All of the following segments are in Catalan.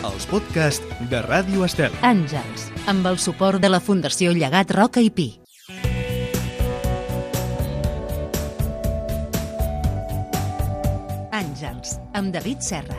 els podcasts de Ràdio Estel. Àngels, amb el suport de la Fundació Llegat Roca i Pi. Àngels, amb David Serra.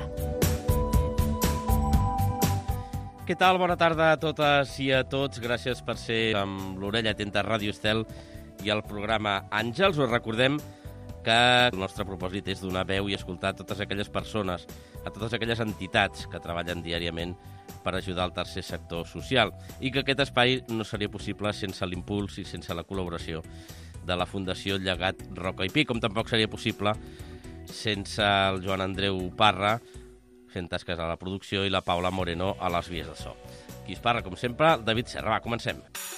Què tal? Bona tarda a totes i a tots. Gràcies per ser amb l'orella atenta a Ràdio Estel i al programa Àngels. Us recordem que el nostre propòsit és donar veu i escoltar a totes aquelles persones, a totes aquelles entitats que treballen diàriament per ajudar el tercer sector social i que aquest espai no seria possible sense l'impuls i sense la col·laboració de la Fundació Llegat Roca i Pi, com tampoc seria possible sense el Joan Andreu Parra fent tasques a la producció i la Paula Moreno a les vies de so. Qui es parla, com sempre, David Serra. Va, comencem.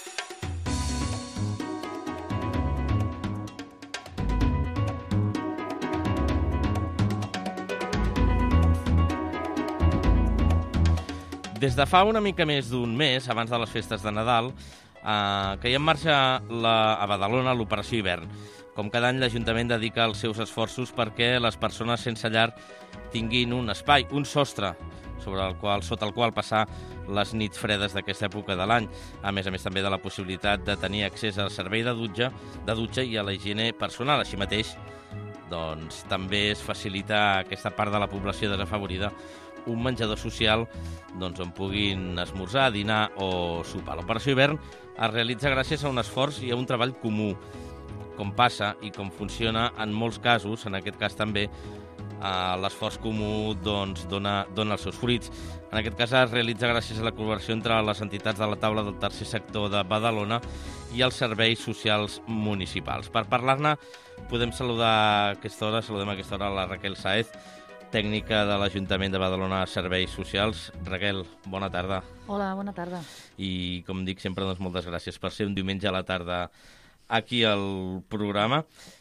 Des de fa una mica més d'un mes, abans de les festes de Nadal, que hi ha en marxa a Badalona l'Operació Hivern. Com cada any, l'Ajuntament dedica els seus esforços perquè les persones sense llar tinguin un espai, un sostre, sota el qual passar les nits fredes d'aquesta època de l'any. A més també de la possibilitat de tenir accés al servei de dutxa i a la higiene personal. Així mateix, doncs, també es facilita aquesta part de la població desafavorida un menjador social on puguin esmorzar, dinar o sopar. L'Operació Hivern es realitza gràcies a un esforç i a un treball comú, com passa i com funciona en molts casos, en aquest cas també, l'esforç comú dona els seus fruits. En aquest cas es realitza gràcies a la col·laboració entre les entitats de la taula del tercer sector de Badalona i els serveis socials municipals. Per parlar-ne podem saludem a aquesta hora la Raquel Sáez, tècnica de l'Ajuntament de Badalona Serveis Socials. Raquel, bona tarda. Hola, bona tarda. I, com dic sempre, moltes gràcies per ser un diumenge a la tarda aquí al programa.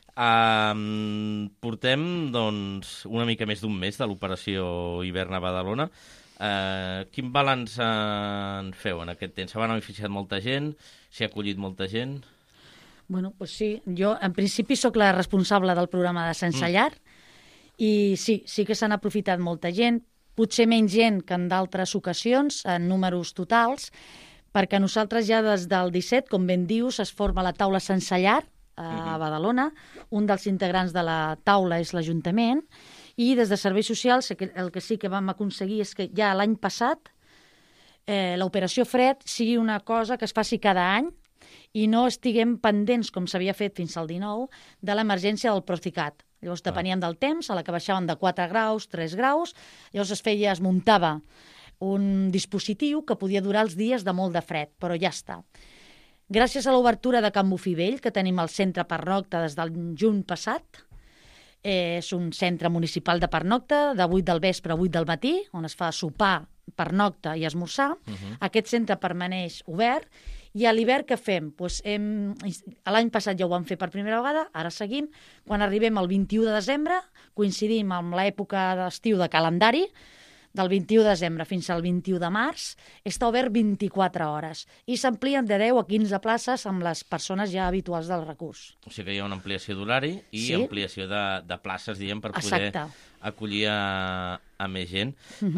Portem, una mica més d'un mes de l'Operació Hivern a Badalona. Quin balanç en feu en aquest temps? S'ha beneficiat molta gent? S'hi ha acollit molta gent? Bueno, doncs sí. Jo, en principi, sóc la responsable del programa de Sense Llar i sí que s'han aprofitat molta gent, potser menys gent que en d'altres ocasions, en números totals, perquè nosaltres ja des del 17, com ben dius, es forma la taula Sense Llar a Badalona. Un dels integrants de la taula és l'Ajuntament i des de Serveis Socials el que sí que vam aconseguir és que ja l'any passat l'Operació Fred sigui una cosa que es faci cada any i no estiguem pendents, com s'havia fet fins al 19, de l'emergència del Procicat. Llavors depeníem del temps, a la que baixaven de 4 graus, 3 graus, llavors es muntava un dispositiu que podia durar els dies de molt de fred, però ja està. Gràcies a l'obertura de Can Bufivell, que tenim al centre pernocte des del juny passat, és un centre municipal de pernocte, de 8 del vespre a 8 del matí, on es fa sopar, pernocte i esmorzar. Aquest centre permaneix obert. I a l'hivern què fem? L'any passat ja ho vam fer per primera vegada, ara seguim. Quan arribem al 21 de desembre, coincidim amb l'època d'estiu de calendari, del 21 de desembre fins al 21 de març, està obert 24 hores i s'amplien de 10 a 15 places amb les persones ja habituals del recurs. O sigui que hi ha una ampliació d'horari i ampliació de places, diguem, per poder acollir a més gent.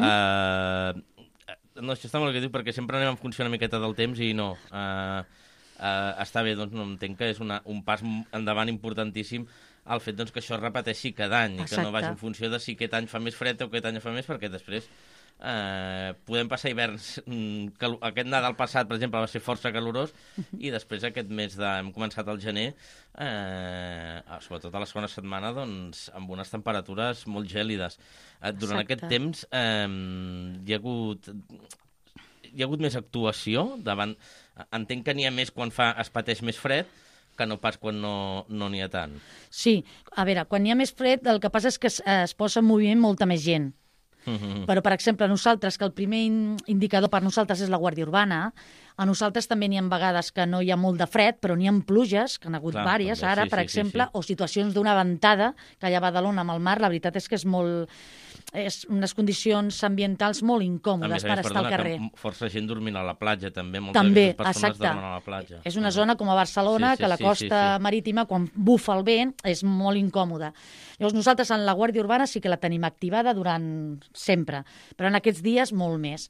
No, això està molt bé que dic, perquè sempre anem en funció una miqueta del temps i no. Està bé, doncs no entenc que és un pas endavant importantíssim el fet que això es repeteixi cada any i que no vagi en funció de si aquest any fa més fred o aquest any fa més, perquè després podem passar hiverns. Aquest Nadal passat, per exemple, va ser força calorós i després aquest mes hem començat al gener, sobretot a la segona setmana, amb unes temperatures molt gèlides. Durant aquest temps hi ha hagut més actuació davant. Entenc que n'hi ha més quan es pateix més fred que no pas quan no n'hi ha tant. Sí, a veure, quan n'hi ha més fred el que passa és que es posa en moviment molta més gent. Però, per exemple, nosaltres, que el primer indicador per nosaltres és la Guàrdia Urbana, a nosaltres també n'hi ha vegades que no hi ha molt de fred, però n'hi ha pluges, que n'ha hagut vàries, ara, per exemple, o situacions d'una ventada, que allà a Badalona amb el mar, la veritat és que és molt és unes condicions ambientals molt incòmodes per estar al carrer. Força gent dormint a la platja, també. Moltes També, persones exacte. dormen a la platja. És una zona com a Barcelona, que la costa marítima, quan bufa el vent, és molt incòmoda. Llavors, nosaltres en la Guàrdia Urbana sí que la tenim activada durant sempre, però en aquests dies molt més.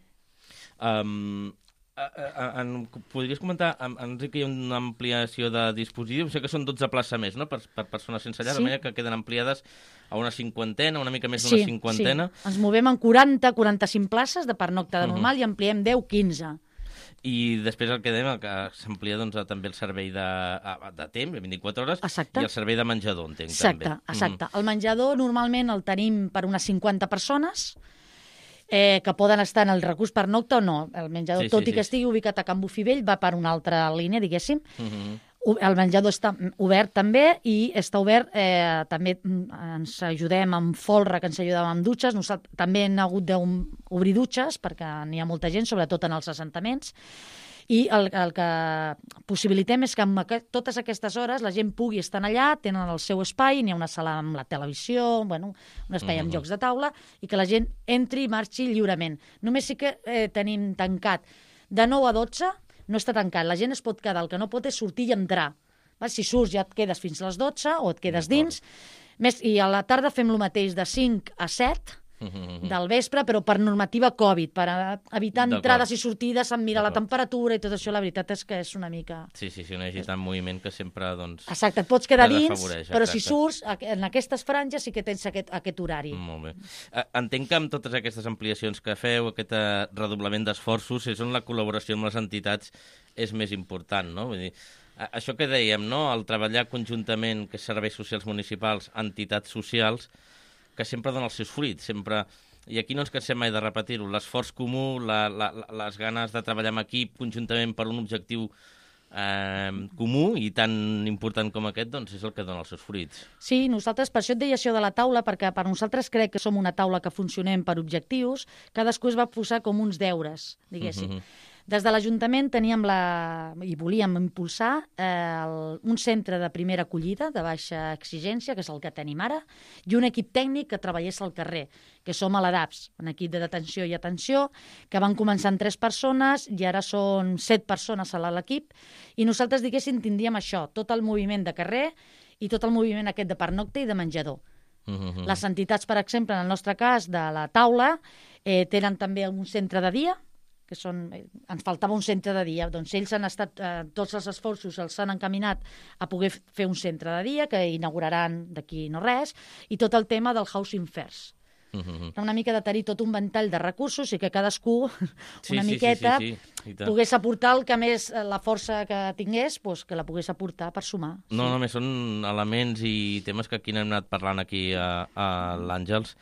Podries comentar, Enric, que hi ha una ampliació de dispositius? Sé que són 12 places més, no?, per persones sense llar, de manera que queden ampliades a una cinquantena, una mica més d'una cinquantena. Sí, ens movem en 40-45 places de pernocta de normal i ampliem 10-15. I després el que dèiem, que s'amplia també el servei de temps, 24 hores, i el servei de menjador, entenc, també. Exacte. El menjador normalment el tenim per unes 50 persones, que poden estar en el recurs pernocta o no. El menjador, tot i que estigui ubicat a Can Bufivell, va per una altra línia, diguéssim. El menjador està obert també i està obert, també ens ajudem amb folre, que ens ajudem amb dutxes. Nosaltres també hem hagut d'obrir dutxes perquè n'hi ha molta gent, sobretot en els assentaments. I el que possibilitem és que en totes aquestes hores la gent pugui estar allà, tenen el seu espai, n'hi ha una sala amb la televisió, un espai amb jocs de taula, i que la gent entri i marxi lliurement. Només sí que tenim tancat de 9 a 12, no està tancat. La gent es pot quedar, el que no pot és sortir i entrar. Si surts ja et quedes fins a les 12 o et quedes dins. I a la tarda fem el mateix de 5 a 7 del vespre, però per normativa Covid, per evitar entrades i sortides, amb mirar la temperatura i tot això, la veritat és que és una mica... Sí, no hi hagi tant moviment que sempre, Exacte, et pots quedar dins, però si surts, en aquestes franges sí que tens aquest horari. Molt bé. Entenc que amb totes aquestes ampliacions que feu, aquest redoblament d'esforços, és on la col·laboració amb les entitats és més important, no? Vull dir, això que dèiem, no?, el treballar conjuntament, que és serveis socials municipals, entitats socials, que sempre dona els seus fruits, sempre... I aquí no ens cansem mai de repetir-ho, l'esforç comú, les ganes de treballar en equip conjuntament per un objectiu comú i tan important com aquest, doncs és el que dona els seus fruits. Sí, nosaltres, per això et deia això de la taula, perquè per nosaltres crec que som una taula que funcionem per objectius, cadascú es va posar com uns deures, diguéssim. Des de l'Ajuntament teníem i volíem impulsar un centre de primera acollida, de baixa exigència, que és el que tenim ara, i un equip tècnic que treballés al carrer, que som a l'ADAPS, un equip de detenció i atenció, que van començar amb 3 persones i ara són 7 persones a l'equip, i nosaltres, diguéssim, tindríem això, tot el moviment de carrer i tot el moviment aquest de pernocta i de menjador. Les entitats, per exemple, en el nostre cas, de la taula, tenen també un centre de dia, que ens faltava un centre de dia, doncs ells han estat, tots els esforços els han encaminat a poder fer un centre de dia, que inauguraran d'aquí no res, i tot el tema del Housing First. Una mica de tenir tot un ventall de recursos i que cadascú, una miqueta, pogués aportar el que més, la força que tingués, que la pogués aportar per sumar. No, només són elements i temes que aquí n'hem anat parlant aquí a l'Àngels.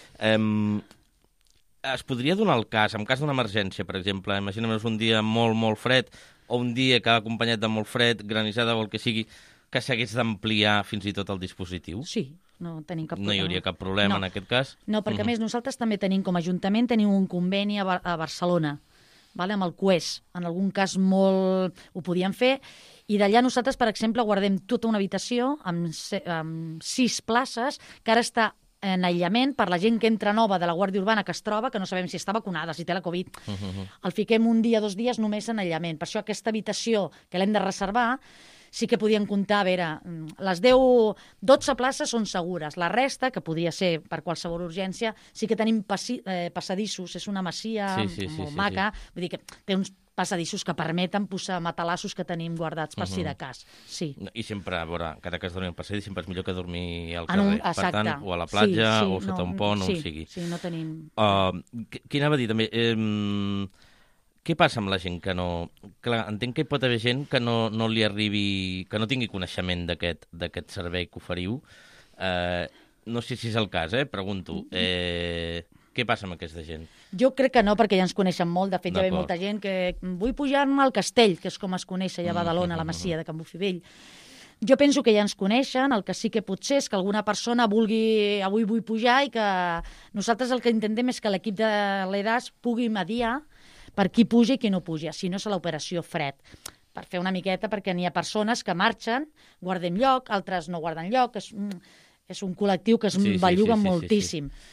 Es podria donar el cas, en cas d'una emergència, per exemple, imaginem un dia molt, molt fred, o un dia que ha acompanyat de molt fred, granissada o el que sigui, que s'hagués d'ampliar fins i tot el dispositiu? Sí, no tenim cap problema. No hi hauria cap problema en aquest cas? No, perquè a més nosaltres també tenim, com a Ajuntament, tenim un conveni a Barcelona, amb el CUES. En algun cas molt ho podíem fer, i d'allà nosaltres, per exemple, guardem tota una habitació amb 6 places, que ara està en aïllament per la gent que entra nova de la Guàrdia Urbana, que es troba, que no sabem si està vacunada, si té la Covid. El fiquem un dia, 2 dies només en aïllament. Per això aquesta habitació que l'hem de reservar sí que podien comptar, a veure, les 12 places són segures. La resta, que podria ser per qualsevol urgència, sí que tenim passadissos. És una masia molt maca. Vull dir que té uns passadissos que permeten posar matalassos que tenim guardats per si de cas. Sí. I sempre, a veure, cada que es dormi al passadís sempre és millor que dormir al carrer. Per tant, o a la platja, o sota un pont, o on sigui. Sí, no tenim... Què anava a dir, també? Què passa amb la gent que no... Clar, entenc que hi pot haver gent que no li arribi... que no tingui coneixement d'aquest servei que oferiu. No sé si és el cas, pregunto. Què passa amb aquesta gent? Jo crec que no, perquè ja ens coneixen molt. De fet, hi ha molta gent que vull pujar-me al Castell, que és com es coneix allà a Badalona, a la masia de Can Bufivell. Jo penso que ja ens coneixen, el que sí que potser és que alguna persona vulgui, avui vull pujar, i que nosaltres el que intentem és que l'equip de l'EDAS pugui mediar per qui puja i qui no puja, si no és l'operació fred. Per fer una miqueta, perquè n'hi ha persones que marxen, guarden lloc, altres no guarden lloc, és un col·lectiu que es belluga moltíssim.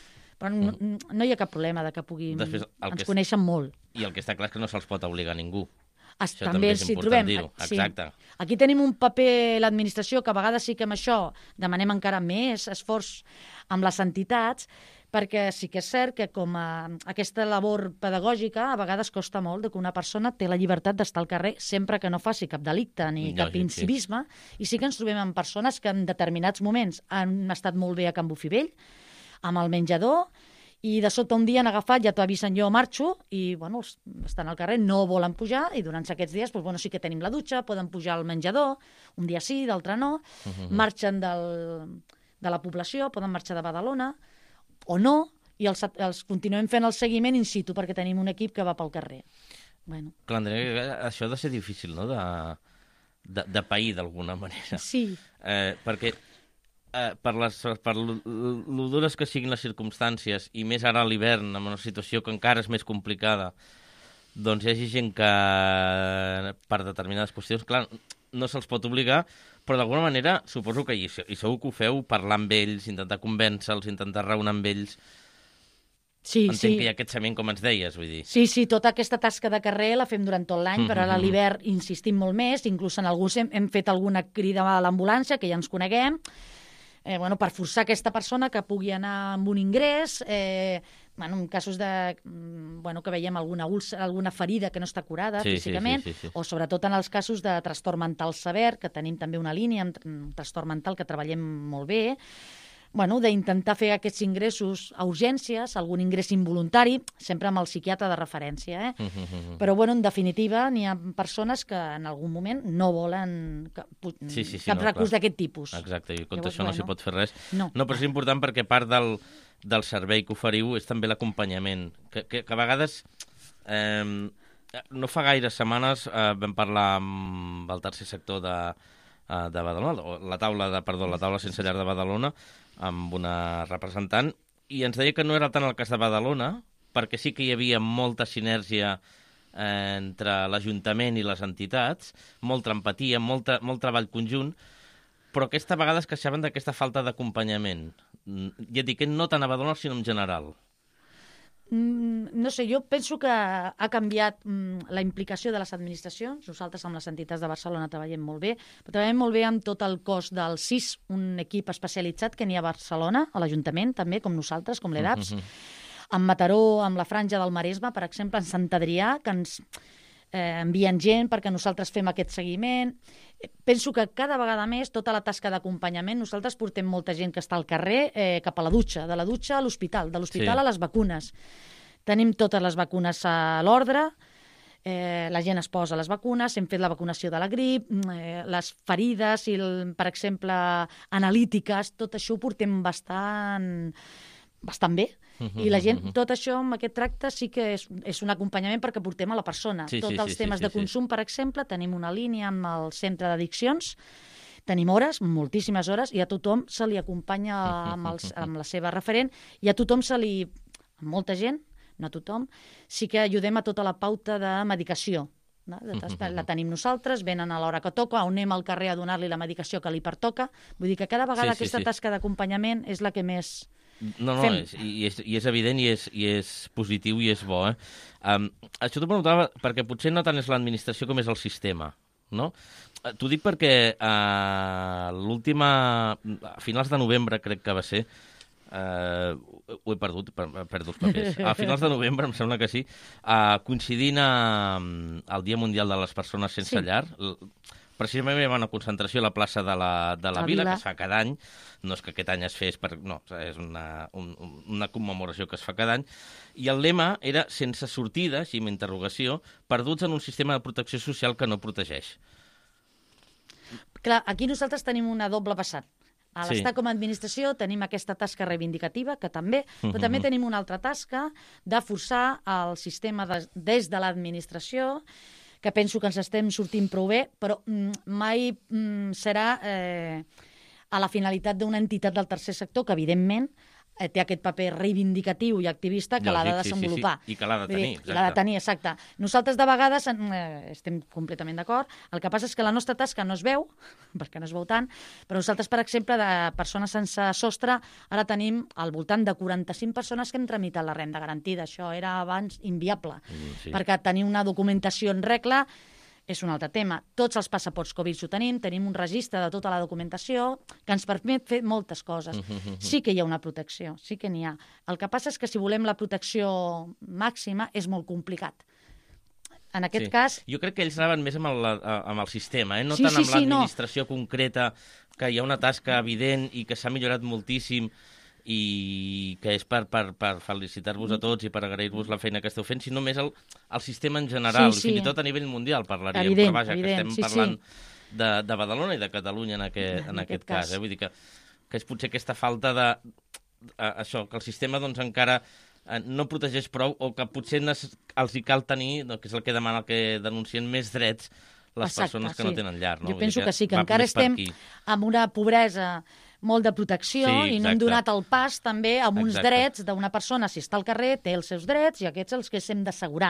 Però no hi ha cap problema de que puguin... Després, ens coneixen molt. I el que està clar és que no se'ls pot obligar a ningú. Això També és s'hi important trobem. dir-ho. Exacte. Sí. Aquí tenim un paper, l'administració, que a vegades sí que amb això demanem encara més esforç amb les entitats, perquè sí que és cert que com a aquesta labor pedagògica a vegades costa molt que una persona té la llibertat d'estar al carrer sempre que no faci cap delicte ni cap incivisme, i sí que ens trobem amb persones que en determinats moments han estat molt bé a Can Bufivell, amb el menjador, i de sobte un dia han agafat, ja t'avisen, jo marxo, i bueno, estan al carrer, no volen pujar, i durant aquests dies doncs, bueno, sí que tenim la dutxa, poden pujar al menjador, un dia sí, d'altre no, marxen de la població, poden marxar de Badalona, o no, i els continuem fent el seguiment in situ, perquè tenim un equip que va pel carrer. Bueno. Clar, Andrea, això ha de ser difícil, no?, de pair, d'alguna manera. Sí. Perquè per lo dures que siguin les circumstàncies, i més ara a l'hivern, amb una situació que encara és més complicada, doncs hi hagi gent que, per determinades qüestions, clar, no se'ls pot obligar, però d'alguna manera suposo que, i segur que ho feu, parlar amb ells, intentar convèncer-los, intentar raonar amb ells. Sí, entenc que hi ha aquest cement, com ens deies, vull dir. Sí, tota aquesta tasca de carrer la fem durant tot l'any, però ara a l'hivern insistim molt més, inclús en alguns hem fet alguna crida a l'ambulància, que ja ens coneguem, per forçar aquesta persona que pugui anar amb un ingrés, en casos que veiem alguna ferida que no està curada físicament, sí. o sobretot en els casos de trastorn mental sever, que tenim també una línia amb trastorn mental que treballem molt bé, d'intentar fer aquests ingressos a urgències, algun ingrés involuntari, sempre amb el psiquiatre de referència. Però, en definitiva, n'hi ha persones que en algun moment no volen cap recurs d'aquest tipus. Exacte, i contra això no s'hi pot fer res. No, però és important perquè part del servei que oferiu és també l'acompanyament, que a vegades... no fa gaires setmanes vam parlar amb el tercer sector de Badalona, la taula sense llar de Badalona, amb una representant, i ens deia que no era tant el cas de Badalona, perquè sí que hi havia molta sinergia entre l'Ajuntament i les entitats, molta empatia, molt treball conjunt, però aquesta vegada es queixaven d'aquesta falta d'acompanyament. Ja et dic, no tant a Badalona, sinó en general. No sé, jo penso que ha canviat la implicació de les administracions. Nosaltres amb les entitats de Barcelona treballem molt bé, però treballem molt bé amb tot el cos del CIS, un equip especialitzat que n'hi ha a Barcelona, a l'Ajuntament també, com nosaltres, com l'EDAPS, amb Mataró, amb la Franja del Maresme, per exemple, en Sant Adrià, que ens envien gent perquè nosaltres fem aquest seguiment. Penso que cada vegada més tota la tasca d'acompanyament, nosaltres portem molta gent que està al carrer cap a la dutxa, de la dutxa a l'hospital, de l'hospital a les vacunes. Tenim totes les vacunes a l'ordre, la gent es posa les vacunes, hem fet la vacunació de la grip, les ferides, per exemple, analítiques, tot això ho portem bastant bé. I la gent, tot això, amb aquest tracte, sí que és un acompanyament perquè portem a la persona. Tots els temes de consum, per exemple, tenim una línia amb el centre d'addiccions, tenim hores, moltíssimes hores, i a tothom se li acompanya amb la seva referent, i a tothom molta gent, no a tothom, sí que ajudem a tota la pauta de medicació. La tenim nosaltres, venen a l'hora que toca, on anem al carrer a donar-li la medicació que li pertoca. Vull dir que cada vegada aquesta tasca d'acompanyament és la que més... No, i és evident i és positiu i és bo. Això t'ho preguntava perquè potser no tant és l'administració com és el sistema, no? T'ho dic perquè a finals de novembre, crec que va ser, ho he perdut, perdo els papers. A finals de novembre, em sembla que sí, coincidint al Dia Mundial de les Persones Sense Llar, precisament hi ha una concentració a la plaça de la Vila, que es fa cada any. No és que aquest any es fes, és una commemoració que es fa cada any. I el lema era sense sortida, així amb interrogació, perduts en un sistema de protecció social que no protegeix. Clar, aquí nosaltres tenim una doble vessant. A l'estar com a administració tenim aquesta tasca reivindicativa, que també, però també tenim una altra tasca de forçar el sistema des de l'administració, que penso que ens estem sortint prou bé, però mai serà a la finalitat d'una entitat del tercer sector, que evidentment té aquest paper reivindicatiu i activista que l'ha de desenvolupar. Sí. I que l'ha de tenir, exacte. L'ha de tenir, exacte. Nosaltres, de vegades, estem completament d'acord. El que passa és que la nostra tasca no es veu, perquè no es veu tant, però nosaltres, per exemple, de persones sense sostre, ara tenim al voltant de 45 persones que hem tramitat la renda garantida. Això era abans inviable, perquè tenir una documentació en regla és un altre tema. Tots els passaports Covid ho tenim un registre de tota la documentació que ens permet fer moltes coses. Sí que hi ha una protecció, sí que n'hi ha. El que passa és que si volem la protecció màxima és molt complicat. En aquest cas... Jo crec que ells anaven més amb el sistema, no tant amb l'administració concreta, que hi ha una tasca evident i que s'ha millorat moltíssim i que és per felicitar-vos a tots i per agrair-vos la feina que esteu fent, sinó més el sistema en general, fins i tot a nivell mundial parlaríem, evident, però vaja, evident, que estem parlant de Badalona i de Catalunya en aquest cas. Vull dir que és potser aquesta falta de... això, que el sistema doncs encara no protegeix prou o que potser els hi cal tenir, que és el que demana, el que denuncien, més drets les persones que no tenen llar. Jo penso que sí, que encara estem amb una pobresa molt de protecció i no hem donat el pas també amb uns drets d'una persona, si està al carrer, té els seus drets i aquests els que hem d'assegurar.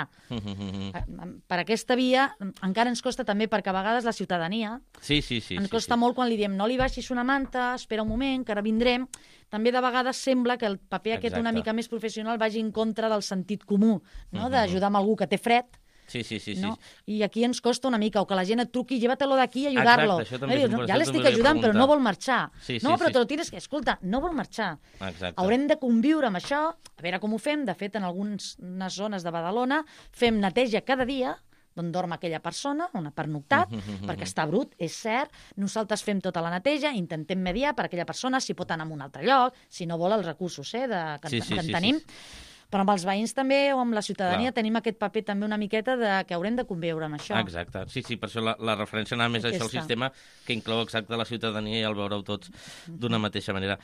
Per aquesta via encara ens costa també, perquè a vegades la ciutadania ens costa molt quan li diem no li baixis una manta, espera un moment, que ara vindrem. També de vegades sembla que el paper aquest una mica més professional vagi en contra del sentit comú, d'ajudar amb algú que té fred. Sí. I aquí ens costa una mica, o que la gent et truqui, llévatelo d'aquí i ayudarlo. Ja l'estic ajudant, però no vol marxar. No, però te lo tienes que... Escolta, no vol marxar. Haurem de conviure amb això, a veure com ho fem. De fet, en algunes zones de Badalona fem neteja cada dia d'on dorm aquella persona, una pernoctat, perquè està brut, és cert. Nosaltres fem tota la neteja, intentem mediar per aquella persona, si pot anar a un altre lloc, si no vol els recursos que en tenim. Però amb els veïns també, o amb la ciutadania, tenim aquest paper també una miqueta que haurem de conviure amb això. Exacte. Sí, per això la referència anava més a això, el sistema que inclou exacte la ciutadania i el veure-ho tots d'una mateixa manera.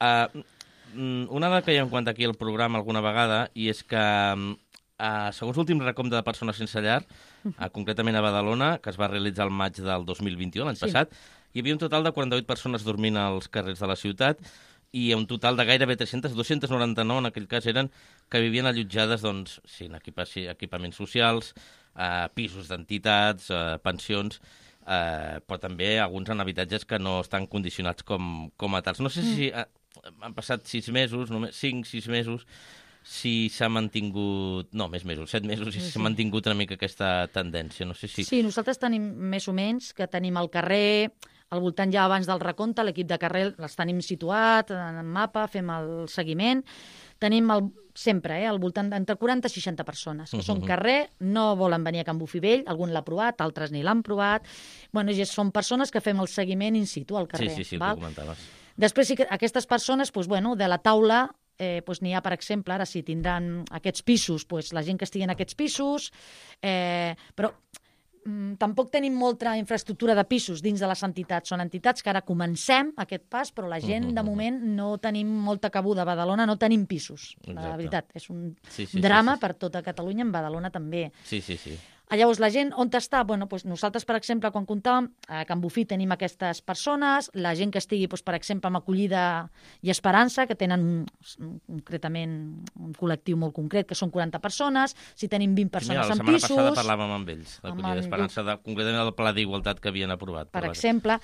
Una dada que ja hem comentat aquí al programa alguna vegada, i és que segons l'últim recompte de persones sense llar, concretament a Badalona, que es va realitzar el maig del 2021, l'any passat, hi havia un total de 48 persones dormint als carrers de la ciutat, i un total de gairebé 299 en aquell cas eren que vivien allotjades en equipaments socials, pisos d'entitats, pensions, però també alguns en habitatges que no estan condicionats com a tals. No sé si han passat 6 mesos, només 5-6 mesos, si s'ha mantingut... No, més mesos, 7 mesos, si s'ha mantingut una mica aquesta tendència. No sé si... Sí, nosaltres tenim més o menys, que tenim al carrer... Al voltant ja abans del recompte, l'equip de carrer els tenim situat en el mapa, fem el seguiment. Tenim sempre al voltant d'entre 40 i 60 persones que són carrer, no volen venir a Can Bufivell, algun l'ha provat, altres ni l'han provat. Bueno, són persones que fem el seguiment in situ al carrer. Sí, ho comentaves. Després, aquestes persones, de la taula, n'hi ha, per exemple, ara si tindran aquests pisos, la gent que estigui en aquests pisos, però... Tampoc tenim molta infraestructura de pisos dins de les entitats. Són entitats que ara comencem aquest pas, però la gent, de moment, no tenim molta cabuda. A Badalona no tenim pisos, la veritat. És un drama per tota Catalunya, en Badalona també. Sí. Llavors, la gent on està? Nosaltres, per exemple, quan comptàvem, a Can Bufí tenim aquestes persones, la gent que estigui, per exemple, amb Acollida i Esperança, que tenen concretament un col·lectiu molt concret, que són 40 persones, si tenim 20 persones en pisos... La setmana passada parlàvem amb ells, d'Acollida i Esperança, concretament del Pla d'Igualtat que havien aprovat. Per exemple,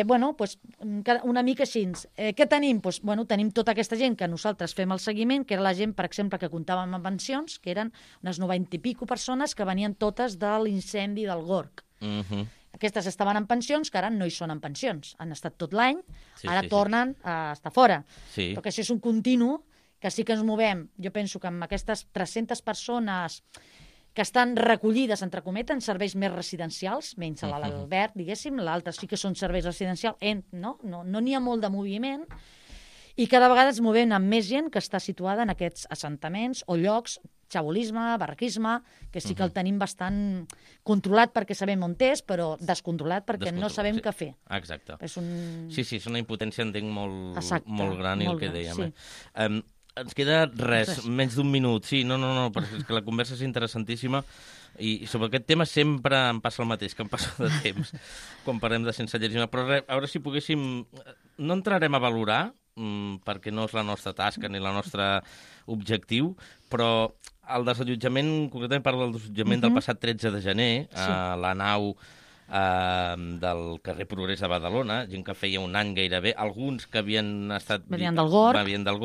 una mica així. Què tenim? Tenim tota aquesta gent que nosaltres fem el seguiment, que era la gent, per exemple, que comptàvem amb pensions, que eren unes 90 i pico persones que venien totes de l'incendi del Gorg. Aquestes estaven en pensions, que ara no hi són en pensions. Han estat tot l'any, ara tornen a estar fora. Però que això és un continu, que sí que ens movem. Jo penso que amb aquestes 300 persones que estan recollides, entre cometes, en serveis més residencials, menys a l'Albert, diguéssim, l'altre sí que són serveis residencials, no n'hi ha molt de moviment, i cada vegada ens movem amb més gent que està situada en aquests assentaments o llocs, xabolisme, barraquisme, que sí que el tenim bastant controlat perquè sabem on és, però descontrolat perquè no sabem què fer. Exacte. Sí, és una impotència, entenc, molt gran, i el que dèiem. Ens queda menys d'un minut. Sí, no, perquè és que la conversa és interessantíssima i sobre aquest tema sempre em passa el mateix, que em passa de temps quan parlem de sensellerisme. Però a veure si poguéssim... No entrarem a valorar, perquè no és la nostra tasca ni el nostre objectiu, però el desallotjament, concretament parlo del desallotjament del passat 13 de gener, a la nau del carrer Progrés de Badalona, gent que feia un any gairebé, alguns que havien estat... Venien del Gorg.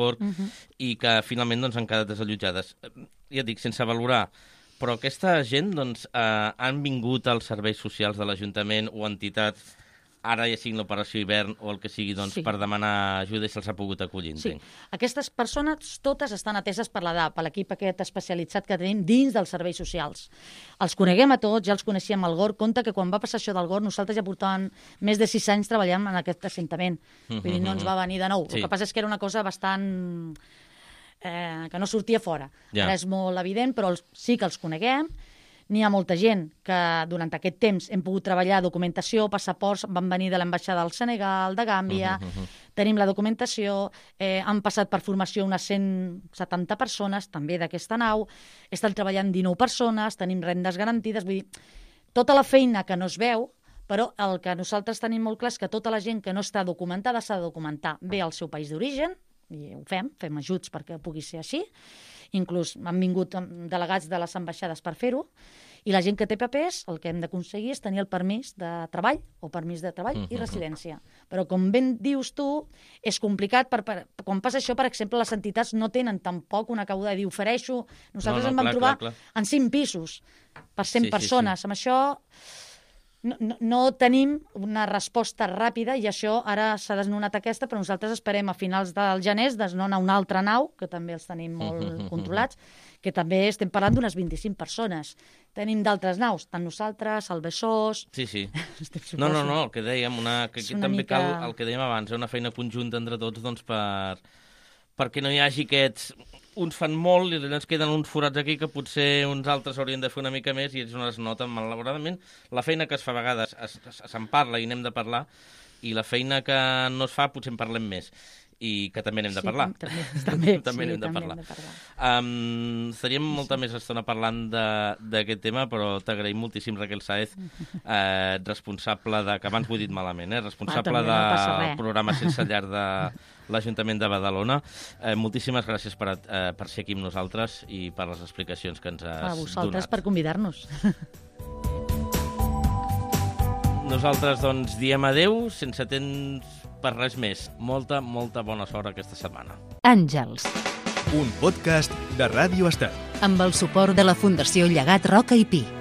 I que finalment doncs, han quedat desallotjades. Ja dic, sense valorar, però aquesta gent doncs, han vingut als serveis socials de l'Ajuntament o entitats, ara ja sigui l'Operació Hivern o el que sigui, doncs, per demanar ajuda i se'ls ha pogut acollir. Sí, aquestes persones totes estan ateses per l'EDAP, per l'equip aquest especialitzat que tenim dins dels serveis socials. Els coneguem a tots, ja els coneixíem al Gorg. Compte que quan va passar això del Gorg nosaltres ja portàvem més de 6 anys treballant en aquest assentament. Vull dir, no ens va venir de nou. El que passa és que era una cosa bastant... que no sortia fora. Ara és molt evident, però sí que els coneguem. N'hi ha molta gent que durant aquest temps hem pogut treballar documentació, passaports, van venir de l'ambaixada del Senegal, de Gàmbia, tenim la documentació, han passat per formació unes 170 persones, també d'aquesta nau, estan treballant 19 persones, tenim rendes garantides, vull dir, tota la feina que no es veu, però el que nosaltres tenim molt clar és que tota la gent que no està documentada s'ha de documentar bé al seu país d'origen, i ho fem ajuts perquè pugui ser així, inclús han vingut delegats de les ambaixades per fer-ho, i la gent que té papers el que hem d'aconseguir és tenir el permís de treball i residència. Però com ben dius tu, és complicat, quan passa això, per exemple, les entitats no tenen tampoc una cabuda de dir ofereixo, nosaltres ens vam trobar en 5 pisos per 100 persones, amb això... No tenim una resposta ràpida i això ara s'ha desnonat aquesta, però nosaltres esperem a finals del gener desnonar una altra nau, que també els tenim molt controlats, que també estem parlant d'unes 25 persones. Tenim d'altres naus, tant nosaltres, el Besòs... Sí. No, el que dèiem, també cal, el que dèiem abans, una feina conjunta entre tots doncs, perquè no hi hagi aquests... Uns fan molt i llavors queden uns forats aquí que potser uns altres haurien de fer una mica més i ells no es noten malauradament. La feina que es fa a vegades se'n parla i n'hem de parlar i la feina que no es fa potser en parlem més i que també n'hem de parlar. També n'hem de parlar. Estaríem molta més estona parlant d'aquest tema, però t'agraïm moltíssim, Raquel Sáez, responsable de... que abans ho he dit malament, responsable del programa Sense Llar de l'Ajuntament de Badalona. Moltíssimes gràcies per ser aquí amb nosaltres i per les explicacions que ens has donat. A vosaltres per convidar-nos. Nosaltres, doncs, diem adeu, sense temps per res més. Molta bona sort aquesta setmana. Àngels. Un podcast de Ràdio Estel. Amb el suport de la Fundació Llegat Roca i Pi.